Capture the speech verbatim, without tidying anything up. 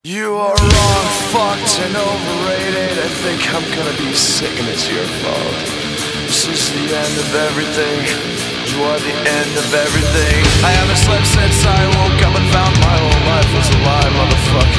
You are wrong, fucked and overrated. I think I'm gonna be sick and it's your fault. This is the end of everything. You are the end of everything. I haven't slept since I woke up and found my whole life was a lie, motherfucker.